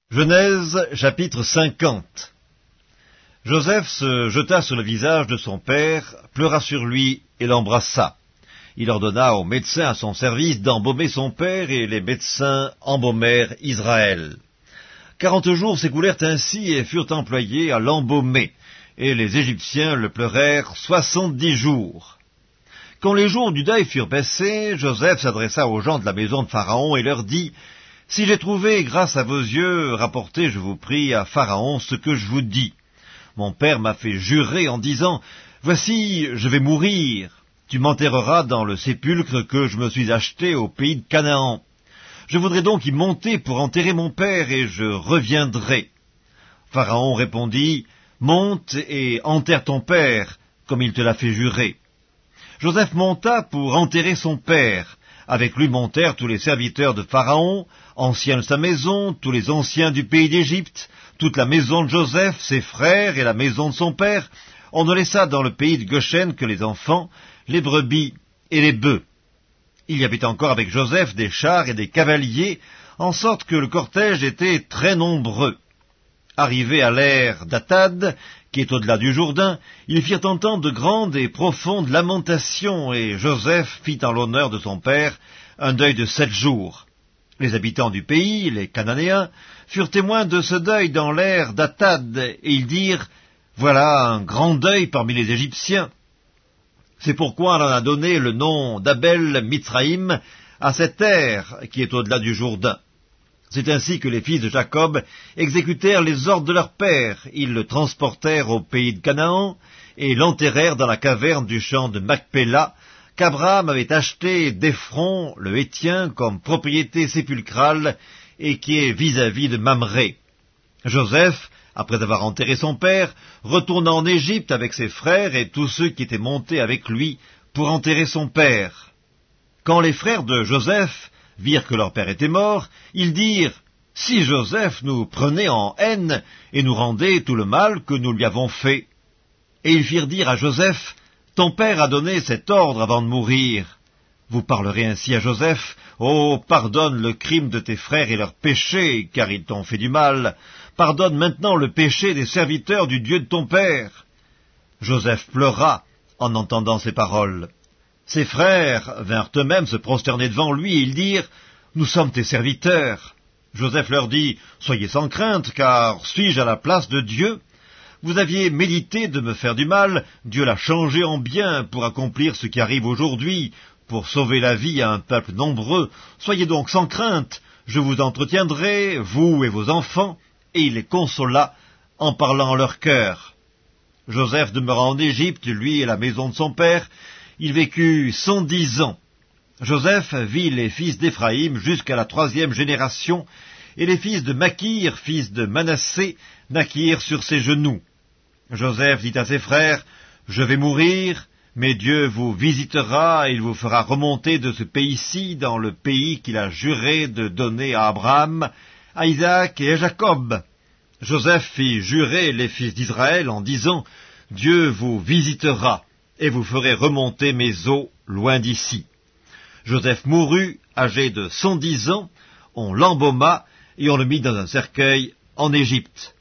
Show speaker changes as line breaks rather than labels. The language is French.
Genèse chapitre 50. Joseph se jeta sur le visage de son père, pleura sur lui et l'embrassa. Il ordonna aux médecins à son service d'embaumer son père, et les médecins embaumèrent Israël. 40 jours s'écoulèrent ainsi et furent employés à l'embaumer, et les Égyptiens le pleurèrent 70 jours. Quand les jours du deuil furent passés, Joseph s'adressa aux gens de la maison de Pharaon et leur dit: « Si j'ai trouvé grâce à vos yeux, rapportez, je vous prie, à Pharaon ce que je vous dis. Mon père m'a fait jurer en disant: « Voici, je vais mourir. Tu m'enterreras dans le sépulcre que je me suis acheté au pays de Canaan. Je voudrais donc y monter pour enterrer mon père, et je reviendrai. » Pharaon répondit: « Monte et enterre ton père, comme il te l'a fait jurer. » Joseph monta pour enterrer son père. Avec lui montèrent tous les serviteurs de Pharaon, anciens de sa maison, tous les anciens du pays d'Égypte, toute la maison de Joseph, ses frères et la maison de son père. On ne laissa dans le pays de Goshen que les enfants, les brebis et les bœufs. Il y avait encore avec Joseph des chars et des cavaliers, en sorte que le cortège était très nombreux. Arrivés à l'ère d'Atad, qui est au-delà du Jourdain, ils firent entendre de grandes et profondes lamentations, et Joseph fit en l'honneur de son père un deuil de 7 jours. Les habitants du pays, les Cananéens, furent témoins de ce deuil dans l'ère d'Atad, et ils dirent: « Voilà un grand deuil parmi les Égyptiens. » C'est pourquoi on en a donné le nom d'Abel Mitzraïm à cette ère qui est au-delà du Jourdain. C'est ainsi que les fils de Jacob exécutèrent les ordres de leur père. Ils le transportèrent au pays de Canaan et l'enterrèrent dans la caverne du champ de Macpéla, qu'Abraham avait acheté d'Ephron, le Héthien, comme propriété sépulcrale, et qui est vis-à-vis de Mamré. Joseph, après avoir enterré son père, retourna en Égypte avec ses frères et tous ceux qui étaient montés avec lui pour enterrer son père. Quand les frères de Joseph virent que leur père était mort, ils dirent: « Si Joseph nous prenait en haine et nous rendait tout le mal que nous lui avons fait. » Et ils firent dire à Joseph: « Ton père a donné cet ordre avant de mourir. Vous parlerez ainsi à Joseph: « Oh, pardonne le crime de tes frères et leurs péchés, car ils t'ont fait du mal. Pardonne maintenant le péché des serviteurs du Dieu de ton père. » Joseph pleura en entendant ces paroles. Ses frères vinrent eux-mêmes se prosterner devant lui, et ils dirent: « Nous sommes tes serviteurs. » Joseph leur dit: « Soyez sans crainte, car suis-je à la place de Dieu? Vous aviez médité de me faire du mal, Dieu l'a changé en bien pour accomplir ce qui arrive aujourd'hui, pour sauver la vie à un peuple nombreux. Soyez donc sans crainte, je vous entretiendrai, vous et vos enfants. » Et il les consola en parlant en leur cœur. Joseph demeura en Égypte, lui et la maison de son père. Il vécut 110 ans. Joseph vit les fils d'Éphraïm jusqu'à la 3e génération, et les fils de Makir, fils de Manassé, naquirent sur ses genoux. Joseph dit à ses frères: « Je vais mourir, mais Dieu vous visitera, et il vous fera remonter de ce pays-ci dans le pays qu'il a juré de donner à Abraham, à Isaac et à Jacob. » Joseph fit jurer les fils d'Israël en disant: « Dieu vous visitera, et vous ferez remonter mes eaux loin d'ici. » Joseph mourut, âgé de 110 ans, on l'embauma, et on le mit dans un cercueil en Égypte.